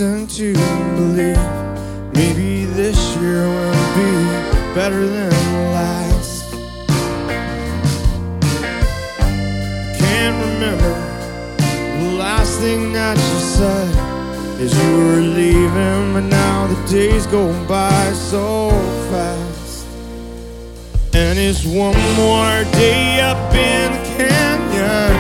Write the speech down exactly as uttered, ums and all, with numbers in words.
reason to believe maybe this year will be better than last. Can't remember the last thing that you said as you were leaving, but now the days go by so fast. And it's one more day up in the canyon,